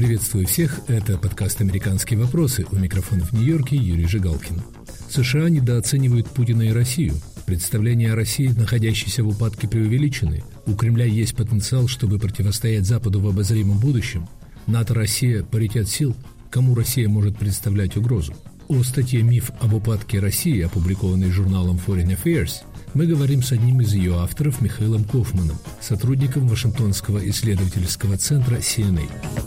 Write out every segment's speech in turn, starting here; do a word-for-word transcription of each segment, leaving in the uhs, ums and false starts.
Приветствую всех, это подкаст «Американские вопросы», у микрофона в Нью-Йорке Юрий Жигалкин. США недооценивают Путина и Россию. Представления о России, находящейся в упадке, преувеличены. У Кремля есть потенциал, чтобы противостоять Западу в обозримом будущем. НАТО-Россия – паритет сил. Кому Россия может представлять угрозу? О статье «Миф об упадке России», опубликованной журналом Foreign Affairs, мы говорим с одним из ее авторов, Михаилом Кофманом, сотрудником Вашингтонского исследовательского центра си эн эй.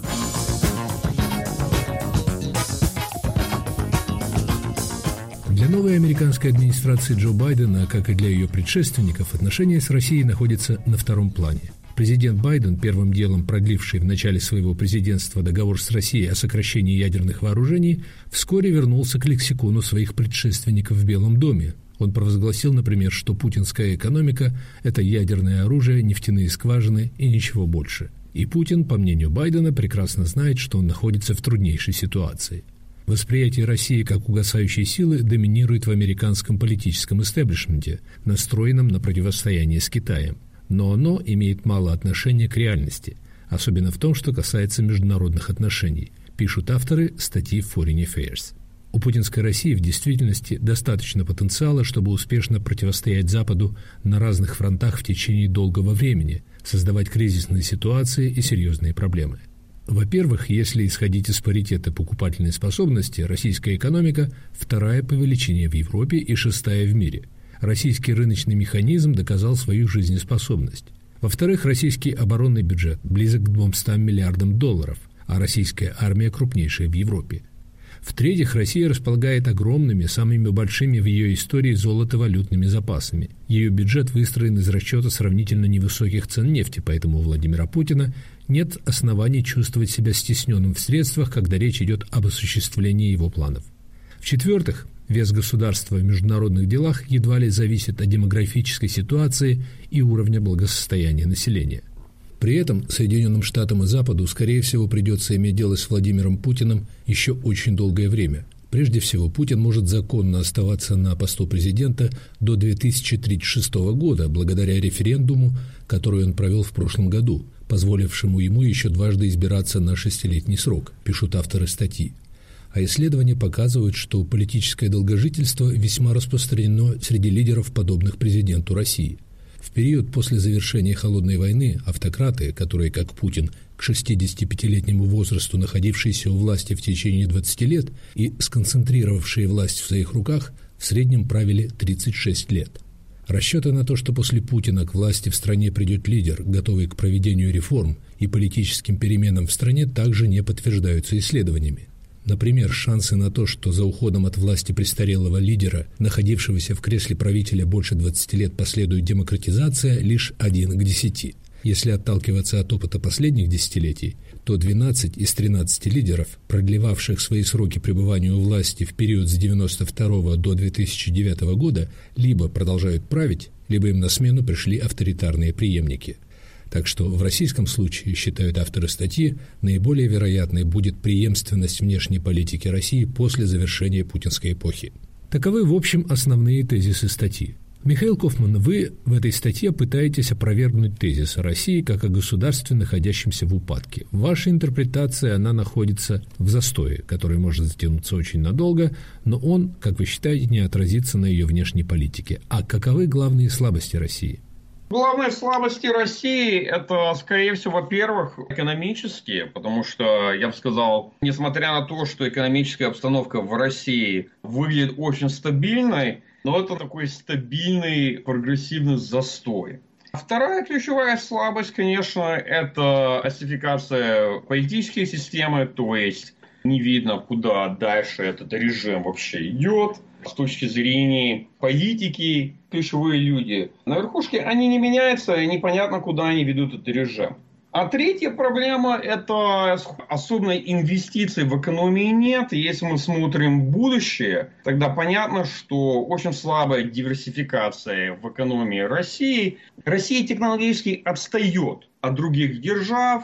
Для новой американской администрации Джо Байдена, как и для ее предшественников, отношения с Россией находятся на втором плане. Президент Байден, первым делом продливший в начале своего президентства договор с Россией о сокращении ядерных вооружений, вскоре вернулся к лексикону своих предшественников в Белом доме. Он провозгласил, например, что путинская экономика – это ядерное оружие, нефтяные скважины и ничего больше. И Путин, по мнению Байдена, прекрасно знает, что он находится в труднейшей ситуации. Восприятие России как угасающей силы доминирует в американском политическом истеблишменте, настроенном на противостояние с Китаем. Но оно имеет мало отношения к реальности, особенно в том, что касается международных отношений, пишут авторы статьи Foreign Affairs. У путинской России в действительности достаточно потенциала, чтобы успешно противостоять Западу на разных фронтах в течение долгого времени, создавать кризисные ситуации и серьезные проблемы. Во-первых, если исходить из паритета покупательной способности, российская экономика вторая по величине в Европе и шестая в мире. Российский рыночный механизм доказал свою жизнеспособность. Во-вторых, российский оборонный бюджет близок к двумстам миллиардам долларов, а российская армия крупнейшая в Европе. В-третьих, Россия располагает огромными, самыми большими в ее истории золотовалютными запасами. Ее бюджет выстроен из расчета сравнительно невысоких цен нефти, поэтому у Владимира Путина нет оснований чувствовать себя стесненным в средствах, когда речь идет об осуществлении его планов. В-четвертых, вес государства в международных делах едва ли зависит от демографической ситуации и уровня благосостояния населения. При этом Соединенным Штатам и Западу, скорее всего, придется иметь дело с Владимиром Путиным еще очень долгое время. Прежде всего, Путин может законно оставаться на посту президента до две тысячи тридцать шестого года, благодаря референдуму, который он провел в прошлом году, позволившему ему еще дважды избираться на шестилетний срок, пишут авторы статьи. А исследования показывают, что политическое долгожительство весьма распространено среди лидеров, подобных президенту России. В период после завершения Холодной войны автократы, которые, как Путин, к шестидесятипятилетнему возрасту находившиеся у власти в течение двадцати лет и сконцентрировавшие власть в своих руках, в среднем правили тридцать шесть лет. Расчеты на то, что после Путина к власти в стране придет лидер, готовый к проведению реформ и политическим переменам в стране, также не подтверждаются исследованиями. Например, шансы на то, что за уходом от власти престарелого лидера, находившегося в кресле правителя больше двадцати лет, последует демократизация, лишь один к десяти. Если отталкиваться от опыта последних десятилетий, то двенадцать из тринадцати лидеров, продлевавших свои сроки пребывания у власти в период с девяносто второго до две тысячи девятого года, либо продолжают править, либо им на смену пришли авторитарные преемники. Так что в российском случае, считают авторы статьи, наиболее вероятной будет преемственность внешней политики России после завершения путинской эпохи. Таковы, в общем, основные тезисы статьи. Михаил Кофман, вы в этой статье пытаетесь опровергнуть тезис о России как о государстве, находящемся в упадке. В вашей интерпретации она находится в застое, который может затянуться очень надолго, но он, как вы считаете, не отразится на ее внешней политике. А каковы главные слабости России? Главные слабости России – это, скорее всего, во-первых, экономические, потому что, я бы сказал, несмотря на то, что экономическая обстановка в России выглядит очень стабильной, но это такой стабильный прогрессивный застой. Вторая ключевая слабость, конечно, это остификация политической системы, то есть не видно, куда дальше этот режим вообще идет. С точки зрения политики, ключевые люди на верхушке, они не меняются, и непонятно, куда они ведут этот режим. А третья проблема – это особенной инвестиций в экономии нет. Если мы смотрим в будущее, тогда понятно, что очень слабая диверсификация в экономии России. Россия технологически отстает от других держав,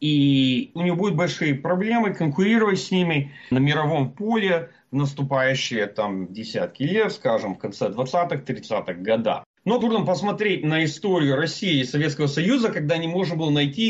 и у нее будут большие проблемы конкурировать с ними на мировом поле в наступающие там десятки лет, скажем, в конце двадцатых-тридцатых годах. Но трудно посмотреть на историю России и Советского Союза, когда не можно было найти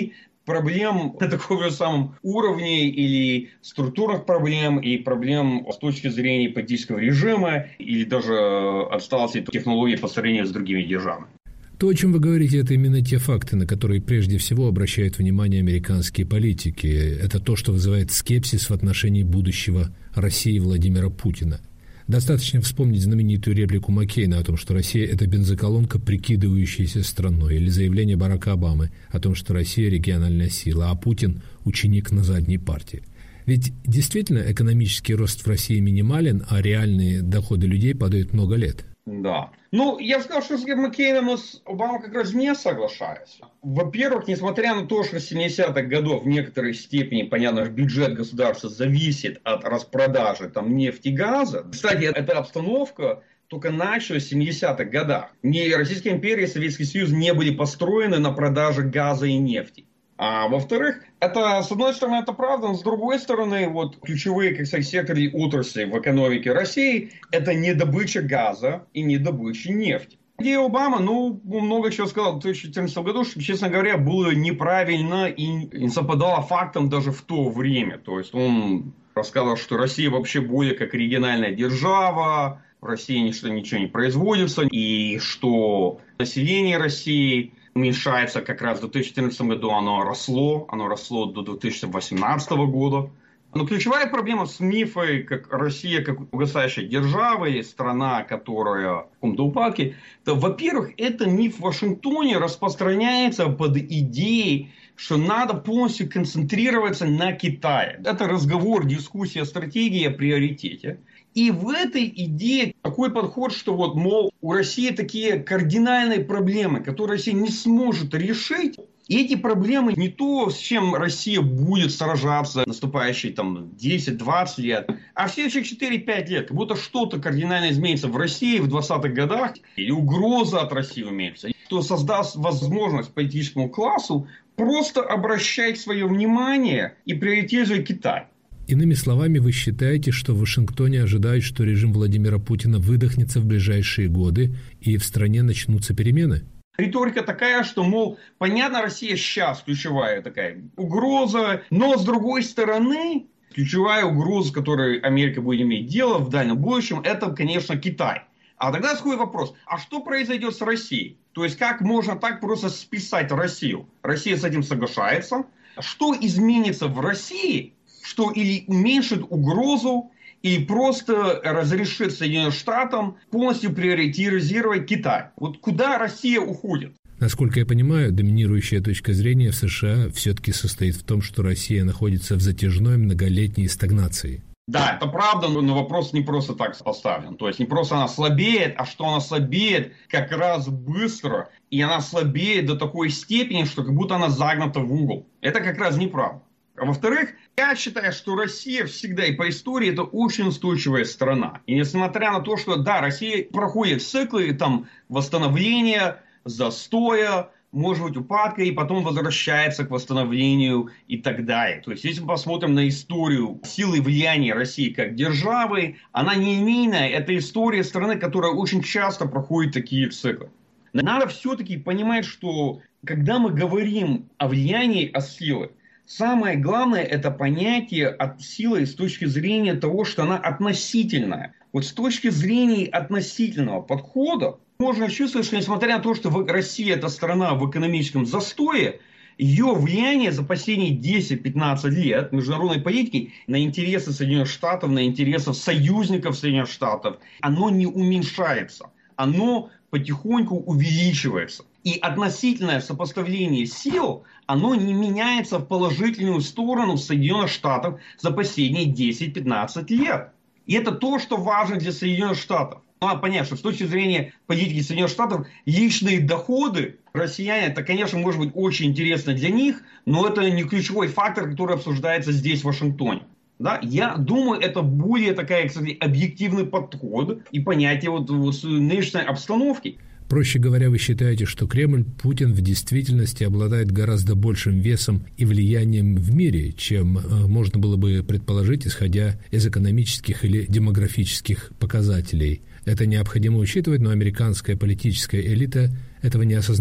проблем на таком же самом уровне или структурных проблем, и проблем с точки зрения политического режима, или даже отсталости технологий по сравнению с другими державами. То, о чем вы говорите, это именно те факты, на которые прежде всего обращают внимание американские политики. Это то, что вызывает скепсис в отношении будущего России Владимира Путина. Достаточно вспомнить знаменитую реплику Маккейна о том, что Россия – это бензоколонка, прикидывающаяся страной, или заявление Барака Обамы о том, что Россия – региональная сила, а Путин – ученик на задней парте. Ведь действительно экономический рост в России минимален, а реальные доходы людей падают много лет. Да. Ну, я сказал, что с Маккейном с Обамой как раз не соглашаюсь. Во-первых, несмотря на то, что с семидесятых годов в некоторой степени, понятно, бюджет государства зависит от распродажи там, нефти и газа. Кстати, эта обстановка только началась в семидесятых годах. Ни Российская империя и Советский Союз не были построены на продаже газа и нефти. А во-вторых, это, с одной стороны, это правда, но с другой стороны, вот ключевые, как сказать, секторы отрасли в экономике России – это не добыча газа и не добыча нефти. Идея Обамы, ну, много чего сказал в две тысячи четырнадцатом году, что, честно говоря, было неправильно и не совпадало фактам даже в то время. То есть он рассказал, что Россия вообще более как региональная держава, в России ничто, ничего не производится, и что население России уменьшается как раз в две тысячи четырнадцатом году, оно росло, оно росло до две тысячи восемнадцатого года. Но ключевая проблема с мифой, как Россия как угасающая держава или страна, которая в каком-то упадке, то, во-первых, это миф в Вашингтоне распространяется под идеей, что надо полностью концентрироваться на Китае. Это разговор, дискуссия, стратегия, приоритете. И в этой идее такой подход, что вот, мол, у России такие кардинальные проблемы, которые Россия не сможет решить. И эти проблемы не то, с чем Россия будет сражаться наступающие там десять-двадцать лет, а в следующие четыре-пять лет. Как будто что-то кардинально изменится в России в двадцатых годах, или угроза от России имеется, что создаст возможность политическому классу просто обращать свое внимание и приоритизировать Китай. Иными словами, вы считаете, что в Вашингтоне ожидают, что режим Владимира Путина выдохнется в ближайшие годы и в стране начнутся перемены? Риторика такая, что, мол, понятно, Россия сейчас ключевая такая угроза, но с другой стороны, ключевая угроза, с которой Америка будет иметь дело в дальнем будущем, это, конечно, Китай. А тогда такой вопрос, а что произойдет с Россией? То есть, как можно так просто списать Россию? Россия с этим соглашается. Что изменится в России, что или уменьшит угрозу, или просто разрешит Соединенным Штатам полностью приоритизировать Китай? Вот куда Россия уходит? Насколько я понимаю, доминирующая точка зрения в США все-таки состоит в том, что Россия находится в затяжной многолетней стагнации. Да, это правда, но вопрос не просто так поставлен. То есть не просто она слабеет, а что она слабеет как раз быстро. И она слабеет до такой степени, что как будто она загнута в угол. Это как раз неправда. А во-вторых, я считаю, что Россия всегда и по истории это очень устойчивая страна. И несмотря на то, что да, Россия проходит циклы там, восстановления, застоя, может быть упадка, и потом возвращается к восстановлению и так далее. То есть, если мы посмотрим на историю силы и влияния России как державы, она не линейная. Это история страны, которая очень часто проходит такие циклы. Надо все-таки понимать, что когда мы говорим о влиянии, о силе, самое главное это понятие от силы с точки зрения того, что она относительная. Вот с точки зрения относительного подхода можно чувствовать, что несмотря на то, что Россия это страна в экономическом застое, ее влияние за последние десять-пятнадцать лет международной политики на интересы Соединенных Штатов, на интересы союзников Соединенных Штатов, оно не уменьшается, оно потихоньку увеличивается. И относительное сопоставление сил, оно не меняется в положительную сторону Соединенных Штатов за последние десять-пятнадцать лет. И это то, что важно для Соединенных Штатов. Надо понять, что с точки зрения политики Соединенных Штатов личные доходы россияне, это, конечно, может быть очень интересно для них, но это не ключевой фактор, который обсуждается здесь, в Вашингтоне. Да? Я думаю, это более такая, кстати, объективный подход и понятие вот, вот нынешней обстановки. Проще говоря, вы считаете, что Кремль, Путин в действительности обладает гораздо большим весом и влиянием в мире, чем можно было бы предположить, исходя из экономических или демографических показателей. Это необходимо учитывать, но американская политическая элита этого не осознает?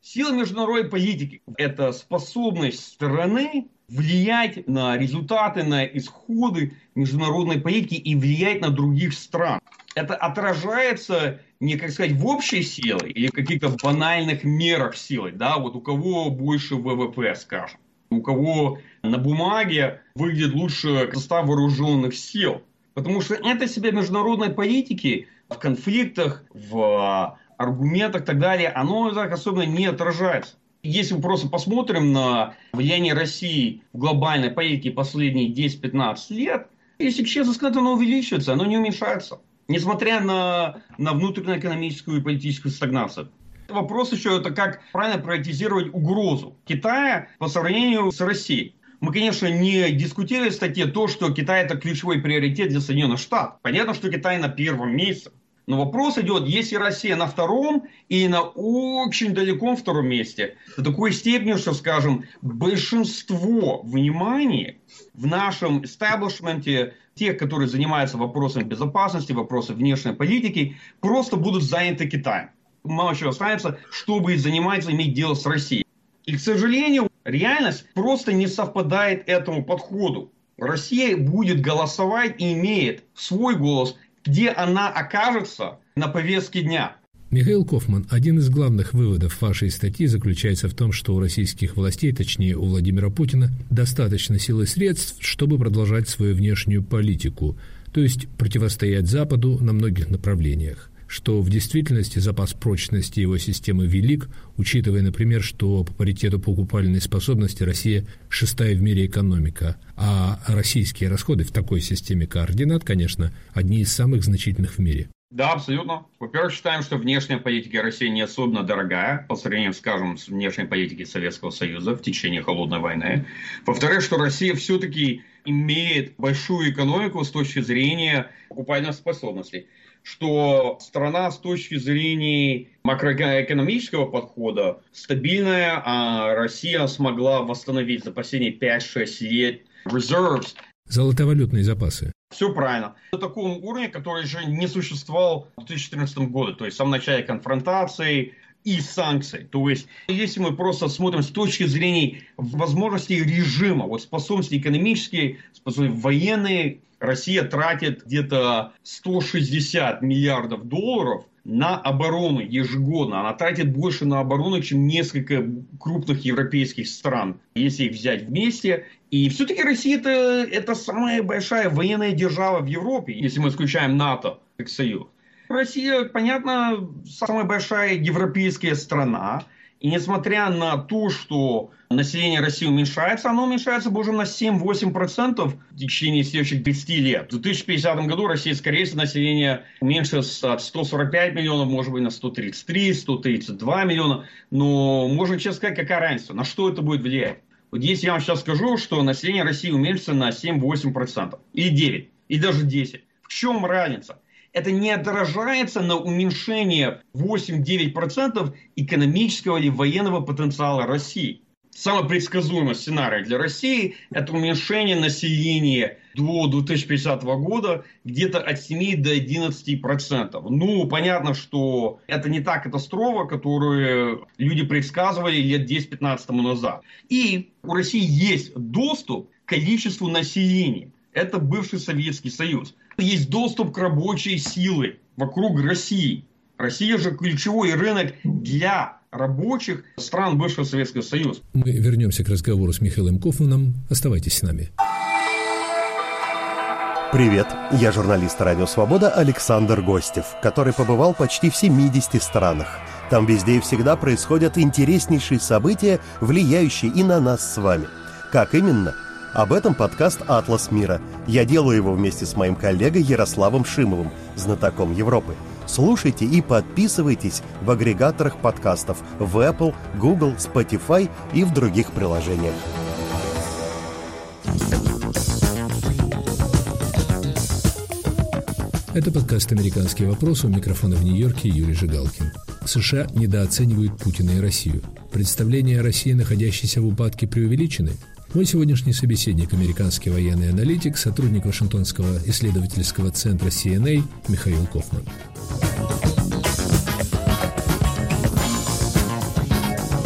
Сила международной политики – это способность страны влиять на результаты, на исходы международной политики и влиять на других стран. Это отражается не, как сказать, в общей силе или в каких-то банальных мерах силы. Да? Вот у кого больше ВВП, скажем. У кого на бумаге выглядит лучше состав вооруженных сил. Потому что это себя международной политики в конфликтах, в аргументах и так далее, оно так особенно не отражается. Если мы просто посмотрим на влияние России в глобальной политике последние десять-пятнадцать лет, если честно сказать, оно увеличивается, оно не уменьшается. Несмотря на, на внутреннеэкономическую и политическую стагнацию. Вопрос еще это как правильно приоритизировать угрозу Китая по сравнению с Россией. Мы, конечно, не дискутировали в статье то, что Китай это ключевой приоритет для Соединенных Штатов. Понятно, что Китай на первом месте. Но вопрос идет, если Россия на втором и на очень далеком втором месте, до такой степени, что, скажем, большинство внимания в нашем истеблишменте, тех, которые занимаются вопросами безопасности, вопросами внешней политики, просто будут заняты Китаем. Мало чего останется, чтобы заниматься, иметь дело с Россией. И, к сожалению, реальность просто не совпадает этому подходу. Россия будет голосовать и имеет свой голос, где она окажется на повестке дня. Михаил Кофман, один из главных выводов вашей статьи заключается в том, что у российских властей, точнее у Владимира Путина, достаточно сил и средств, чтобы продолжать свою внешнюю политику, то есть противостоять Западу на многих направлениях. Что в действительности запас прочности его системы велик, учитывая, например, что по паритету покупательной способности Россия шестая в мире экономика, а российские расходы в такой системе координат, конечно, одни из самых значительных в мире. Да, абсолютно. Во-первых, считаем, что внешняя политика России не особенно дорогая по сравнению, скажем, с внешней политикой Советского Союза в течение Холодной войны. Во-вторых, что Россия все-таки имеет большую экономику с точки зрения покупательной способности. Что страна с точки зрения макроэкономического подхода стабильная, а Россия смогла восстановить за последние пять-шесть лет reserves. Золотовалютные запасы. Все правильно. На таком уровне, который же не существовал в две тысячи четырнадцатом году, то есть в самом начале конфронтации и санкций. То есть, если мы просто смотрим с точки зрения возможностей режима, вот способности экономические, способности военные, Россия тратит где-то сто шестьдесят миллиардов долларов на оборону ежегодно. Она тратит больше на оборону, чем несколько крупных европейских стран, если их взять вместе. И все-таки Россия это, это самая большая военная держава в Европе, если мы исключаем НАТО как союз. Россия, понятно, самая большая европейская страна. И несмотря на то, что население России уменьшается, оно уменьшается уже на семь-восемь процентов в течение следующих тридцати лет. В две тысячи пятидесятом году Россия, скорее всего, население уменьшится от ста сорока пяти миллионов, может быть, на сто тридцать три - сто тридцать два миллиона. Но можно честно сказать, какая разница, на что это будет влиять. Вот если я вам сейчас скажу, что население России уменьшится на семь-восемь процентов, или девять процентов, или даже десять процентов, в чем разница? Это не отражается на уменьшение восемь-девять процентов экономического или военного потенциала России. Самый предсказуемый сценарий для России – это уменьшение населения до две тысячи пятидесятого года где-то от семи до одиннадцати процентов. Ну, понятно, что это не та катастрофа, которую люди предсказывали лет десять-пятнадцать тому назад. И у России есть доступ к количеству населения. Это бывший Советский Союз. Есть доступ к рабочей силе вокруг России. Россия же ключевой рынок для рабочих стран бывшего Советского Союза. Мы вернемся к разговору с Михаилом Кофманом. Оставайтесь с нами. Привет, я журналист «Радио Свобода» Александр Гостев, который побывал почти в семидесяти странах. Там везде и всегда происходят интереснейшие события, влияющие и на нас с вами. Как именно? Об этом подкаст «Атлас мира». Я делаю его вместе с моим коллегой Ярославом Шимовым, знатоком Европы. Слушайте и подписывайтесь в агрегаторах подкастов в Apple, Google, Spotify и в других приложениях. Это подкаст «Американский вопрос», у микрофона в Нью-Йорке Юрий Жигалкин. США недооценивают Путина и Россию. Представления о России, находящейся в упадке, преувеличены? Мой сегодняшний собеседник – американский военный аналитик, сотрудник Вашингтонского исследовательского центра си эн эй Михаил Кофман.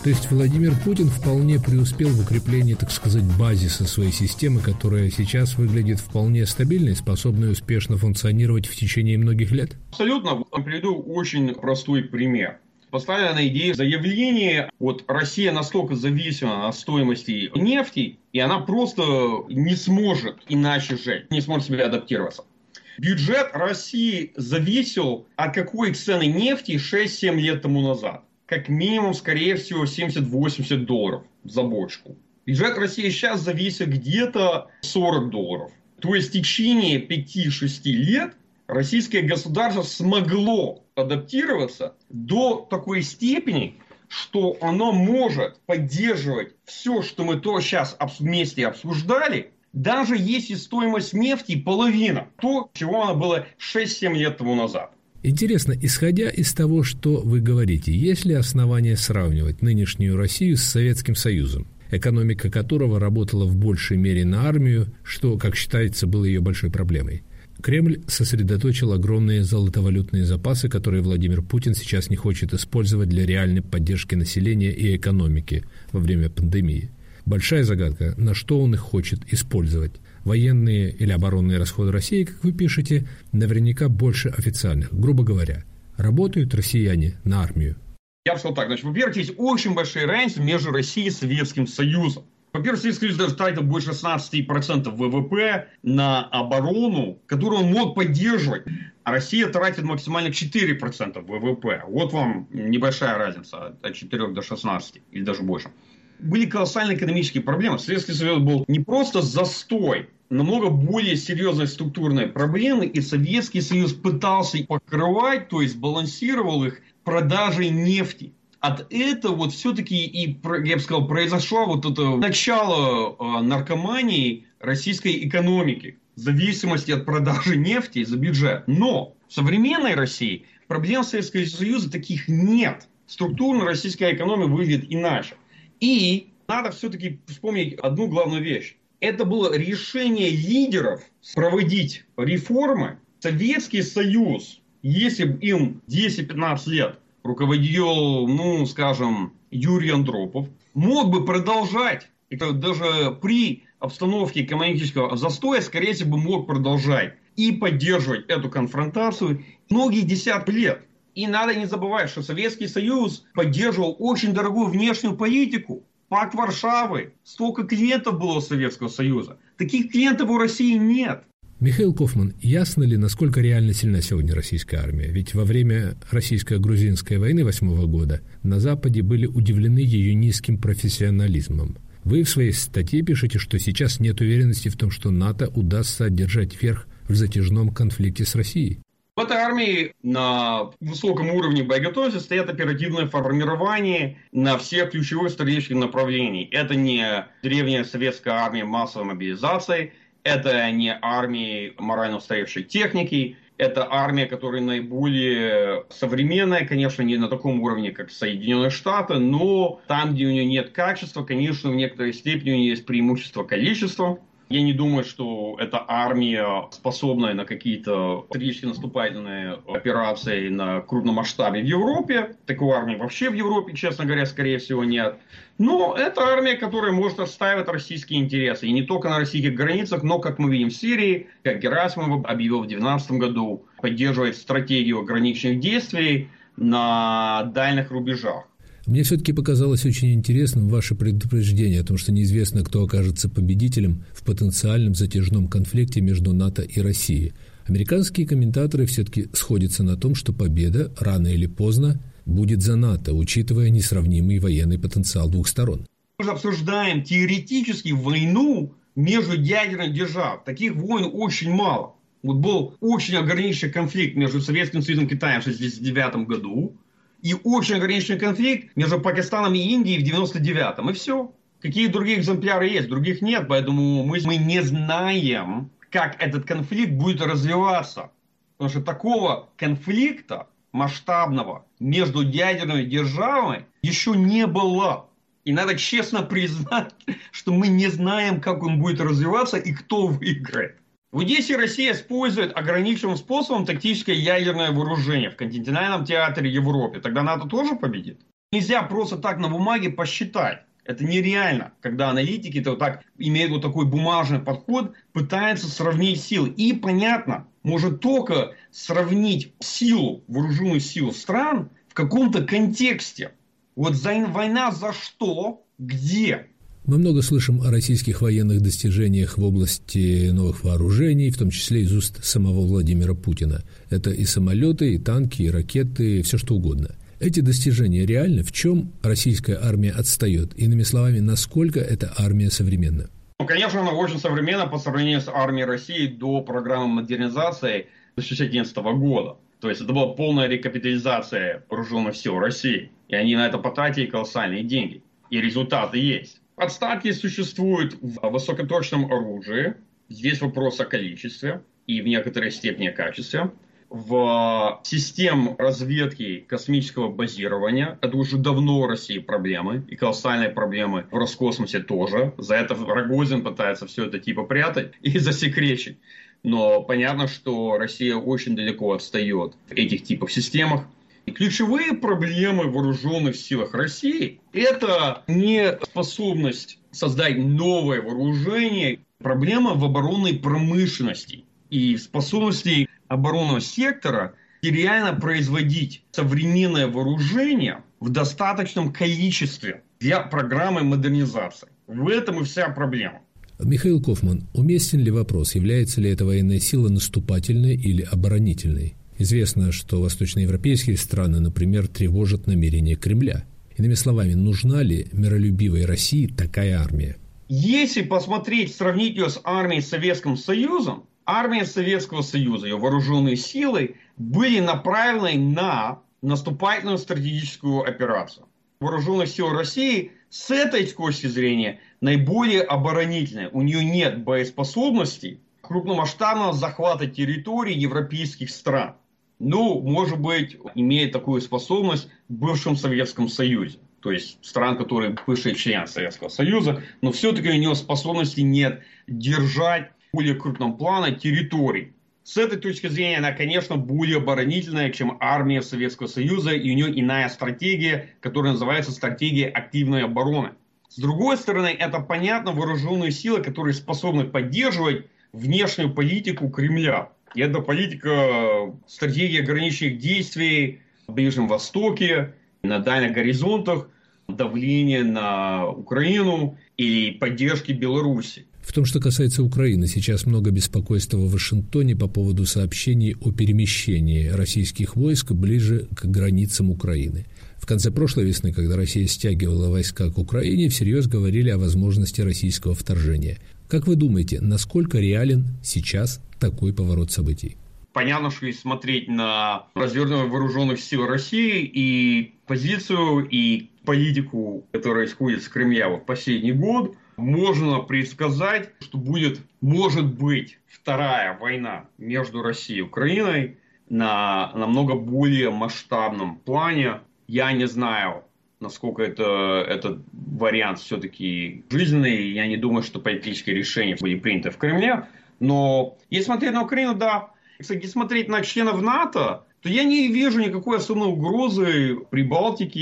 То есть Владимир Путин вполне преуспел в укреплении, так сказать, базиса своей системы, которая сейчас выглядит вполне стабильной, способной успешно функционировать в течение многих лет? Абсолютно. Приведу очень простой пример. Поставлена идея заявления, вот Россия настолько зависима от стоимости нефти, и она просто не сможет иначе жить, не сможет себе адаптироваться. Бюджет России зависел от какой цены нефти шесть-семь лет тому назад. Как минимум, скорее всего, семьдесят-восемьдесят долларов за бочку. Бюджет России сейчас зависит где-то сорок долларов. То есть в течение пяти-шести лет российское государство смогло адаптироваться до такой степени, что оно может поддерживать все, что мы то сейчас вместе обсуждали, даже если стоимость нефти половина то, чего она была шесть-семь лет тому назад. Интересно, исходя из того, что вы говорите, есть ли основания сравнивать нынешнюю Россию с Советским Союзом, экономика которого работала в большей мере на армию, что, как считается, было ее большой проблемой? Кремль сосредоточил огромные золотовалютные запасы, которые Владимир Путин сейчас не хочет использовать для реальной поддержки населения и экономики во время пандемии. Большая загадка, на что он их хочет использовать. Военные или оборонные расходы России, как вы пишете, наверняка больше официальных. Грубо говоря, работают россияне на армию? Я бы сказал так. Значит, во-первых, есть очень большая разница между Россией и Советским Союзом. Во-первых, Советский Союз даже тратил больше шестнадцать процентов ВВП на оборону, которую он мог поддерживать. А Россия тратит максимально четыре процента ВВП. Вот вам небольшая разница от четырёх до шестнадцати или даже больше. Были колоссальные экономические проблемы. Советский Союз был не просто застой, намного более серьезные структурные проблемы. И Советский Союз пытался покрывать, то есть балансировал их продажей нефти. От этого вот все-таки и, я бы сказал, произошло вот это начало наркомании российской экономики. Зависимости от продажи нефти за бюджет. Но в современной России проблем Советского Союза таких нет. Структурно российская экономика выглядит иначе. И надо все-таки вспомнить одну главную вещь. Это было решение лидеров проводить реформы. Советский Союз, если бы им десять-пятнадцать лет руководил, ну, скажем, Юрий Андропов, мог бы продолжать, это даже при обстановке экономического застоя, скорее всего, мог продолжать и поддерживать эту конфронтацию многие десятки лет. И надо не забывать, что Советский Союз поддерживал очень дорогую внешнюю политику. Пакт Варшавы. Столько клиентов было у Советского Союза. Таких клиентов у России нет. Михаил Кофман, ясно ли, насколько реально сильна сегодня российская армия? Ведь во время российско-грузинской войны восьмого года на Западе были удивлены ее низким профессионализмом. Вы в своей статье пишете, что сейчас нет уверенности в том, что НАТО удастся одержать верх в затяжном конфликте с Россией. В этой армии на высоком уровне боеготовности стоят оперативное формирование на всех ключевых стратегических направлениях. Это не древняя советская армия массовой мобилизации, это не армии морально устаревшей техники, это армия, которая наиболее современная, конечно, не на таком уровне, как Соединенные Штаты, но там, где у нее нет качества, конечно, в некоторой степени у нее есть преимущество количества. Я не думаю, что эта армия, способная на какие-то стратегически наступательные операции на крупном масштабе в Европе. Такой армии вообще в Европе, честно говоря, скорее всего нет. Но это армия, которая может отстаивать российские интересы. И не только на российских границах, но, как мы видим в Сирии, как Герасимов объявил в две тысячи двенадцатом году, поддерживает стратегию ограниченных действий на дальних рубежах. Мне все-таки показалось очень интересным ваше предупреждение о том, что неизвестно, кто окажется победителем в потенциальном затяжном конфликте между НАТО и Россией. Американские комментаторы все-таки сходятся на том, что победа рано или поздно будет за НАТО, учитывая несравнимый военный потенциал двух сторон. Мы же обсуждаем теоретически войну между ядерными державами. Таких войн очень мало. Вот был очень ограниченный конфликт между Советским Союзом и Китаем в тысяча девятьсот шестьдесят девятом году. И очень ограниченный конфликт между Пакистаном и Индией в девяносто девятом. И все. Какие другие экземпляры есть? Других нет. Поэтому мы, мы не знаем, как этот конфликт будет развиваться. Потому что такого конфликта масштабного между ядерными державами еще не было. И надо честно признать, что мы не знаем, как он будет развиваться и кто выиграет. В Одессе Россия использует ограниченным способом тактическое ядерное вооружение в континентальном театре Европы. Тогда НАТО тоже победит? Нельзя просто так на бумаге посчитать. Это нереально, когда аналитики-то вот так имеют вот такой бумажный подход, пытаются сравнить силы. И понятно, может только сравнить силу, вооруженную силу стран в каком-то контексте. Вот за, война за что, где? Мы много слышим о российских военных достижениях в области новых вооружений, в том числе из уст самого Владимира Путина. Это и самолеты, и танки, и ракеты, все что угодно. Эти достижения реальны? В чем российская армия отстает? Иными словами, насколько эта армия современна? Ну, конечно, она очень современна по сравнению с армией России до программы модернизации две тысячи одиннадцатого года. То есть это была полная рекапитализация вооруженных сил России. И они на это потратили колоссальные деньги. И результаты есть. Отставки существуют в высокоточном оружии. Здесь вопрос о количестве и в некоторой степени о качестве. В систем разведки космического базирования. Это уже давно у России проблемы. И колоссальные проблемы в Роскосмосе тоже. За это Рогозин пытается все это типа прятать и засекречить. Но понятно, что Россия очень далеко отстает в этих типах системах. И ключевые проблемы в вооруженных силах России – это не способность создать новое вооружение, проблема в оборонной промышленности и в способности оборонного сектора реально производить современное вооружение в достаточном количестве для программы модернизации. В этом и вся проблема. Михаил Кофман, уместен ли вопрос, является ли эта военная сила наступательной или оборонительной? Известно, что восточноевропейские страны, например, тревожат намерения Кремля. Иными словами, нужна ли миролюбивой России такая армия? Если посмотреть, сравнить ее с армией Советским Союзом, армия Советского Союза, ее вооруженные силы были направлены на наступательную стратегическую операцию. Вооруженных сил России с этой точки зрения наиболее оборонительная. У нее нет боеспособностей крупномасштабного захвата территорий европейских стран. Ну, может быть, имеет такую способность в бывшем Советском Союзе. То есть стран, которые бывшие члены Советского Союза. Но все-таки у нее способности нет держать в более крупном плане территорий. С этой точки зрения она, конечно, более оборонительная, чем армия Советского Союза. И у нее иная стратегия, которая называется стратегия активной обороны. С другой стороны, это, понятно, вооруженные силы, которые способны поддерживать внешнюю политику Кремля. И это политика, стратегия ограниченных действий на Ближнем Востоке, на дальних горизонтах, давление на Украину и поддержки Беларуси. В том, что касается Украины, сейчас много беспокойства в Вашингтоне по поводу сообщений о перемещении российских войск ближе к границам Украины. В конце прошлой весны, когда Россия стягивала войска к Украине, всерьез говорили о возможности российского вторжения. Как вы думаете, насколько реален сейчас такой поворот событий? Понятно, что если смотреть на развернутые вооруженных сил России и позицию, и политику, которая исходит с Кремля в последний год, можно предсказать, что будет, может быть, вторая война между Россией и Украиной на намного более масштабном плане. Я не знаю, насколько это, этот вариант все-таки жизненный. Я не думаю, что политические решения были приняты в Кремле. Но если смотреть на Украину, да. Если смотреть на членов НАТО, то я не вижу никакой особенной угрозы Прибалтики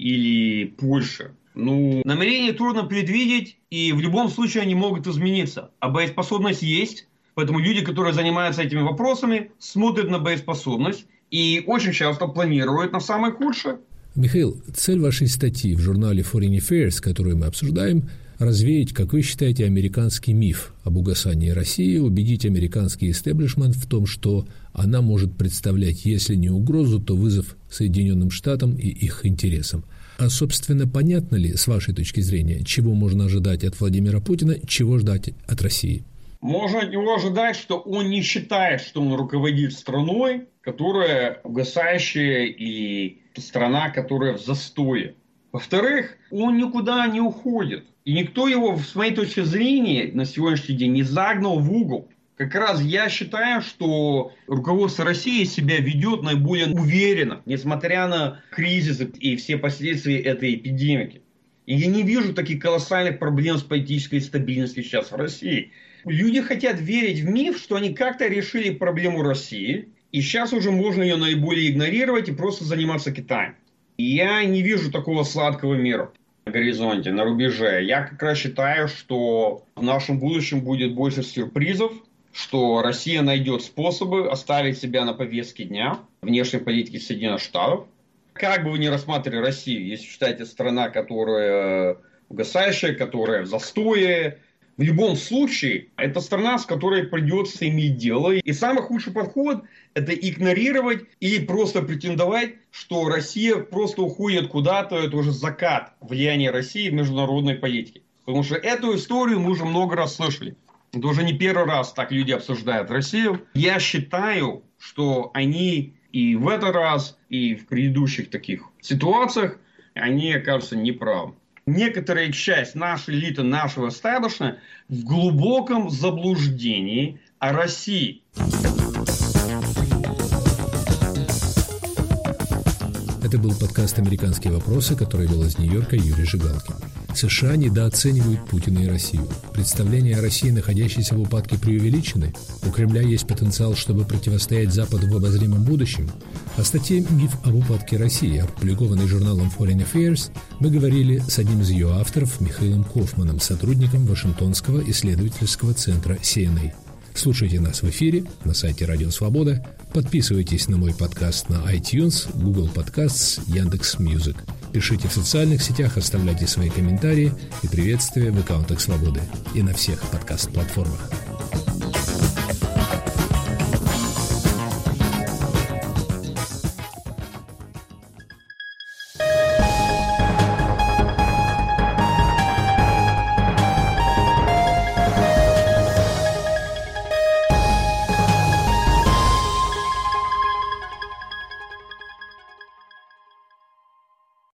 или Польши. Ну, намерения трудно предвидеть, и в любом случае они могут измениться. А боеспособность есть. Поэтому люди, которые занимаются этими вопросами, смотрят на боеспособность и очень часто планируют на самое худшее. Михаил, цель вашей статьи в журнале Foreign Affairs, которую мы обсуждаем, развеять, как вы считаете, американский миф об угасании России, убедить американский истеблишмент в том, что она может представлять, если не угрозу, то вызов Соединенным Штатам и их интересам. А, собственно, понятно ли, с вашей точки зрения, чего можно ожидать от Владимира Путина, чего ждать от России? Можно от него ожидать, что он не считает, что он руководит страной, которая угасающая и страна, которая в застое. Во-вторых, он никуда не уходит. И никто его, с моей точки зрения, на сегодняшний день не загнал в угол. Как раз я считаю, что руководство России себя ведет наиболее уверенно, несмотря на кризис и все последствия этой эпидемии. И я не вижу таких колоссальных проблем с политической стабильностью сейчас в России. Люди хотят верить в миф, что они как-то решили проблему России, и сейчас уже можно ее наиболее игнорировать и просто заниматься Китаем. Я не вижу такого сладкого мира на горизонте, на рубеже. Я как раз считаю, что в нашем будущем будет больше сюрпризов, что Россия найдет способы оставить себя на повестке дня внешней политики Соединенных Штатов. Как бы вы ни рассматривали Россию, если считаете страна, которая угасающая, которая в застое, в любом случае, это страна, с которой придется иметь дело. И самый худший подход – это игнорировать или просто претендовать, что Россия просто уходит куда-то, это уже закат влияния России в международной политике. Потому что эту историю мы уже много раз слышали. Это уже не первый раз так люди обсуждают Россию. Я считаю, что они и в этот раз, и в предыдущих таких ситуациях, они окажутся неправы. Некоторая часть нашей элиты, нашего эстаблишмента в глубоком заблуждении о России. Это был подкаст «Американские вопросы», который вел из Нью-Йорка Юрий Жигалкин. США недооценивают Путина и Россию. Представления о России, находящейся в упадке, преувеличены. У Кремля есть потенциал, чтобы противостоять Западу в обозримом будущем. О статье «Миф об упадке России», опубликованной журналом Foreign Affairs, мы говорили с одним из ее авторов, Михаилом Кофманом, сотрудником Вашингтонского исследовательского центра си эн эй. Слушайте нас в эфире на сайте Радио Свобода. Подписывайтесь на мой подкаст на iTunes, Google Podcasts, Яндекс.Мьюзик. Пишите в социальных сетях, оставляйте свои комментарии и приветствия в аккаунтах Свободы и на всех подкаст-платформах.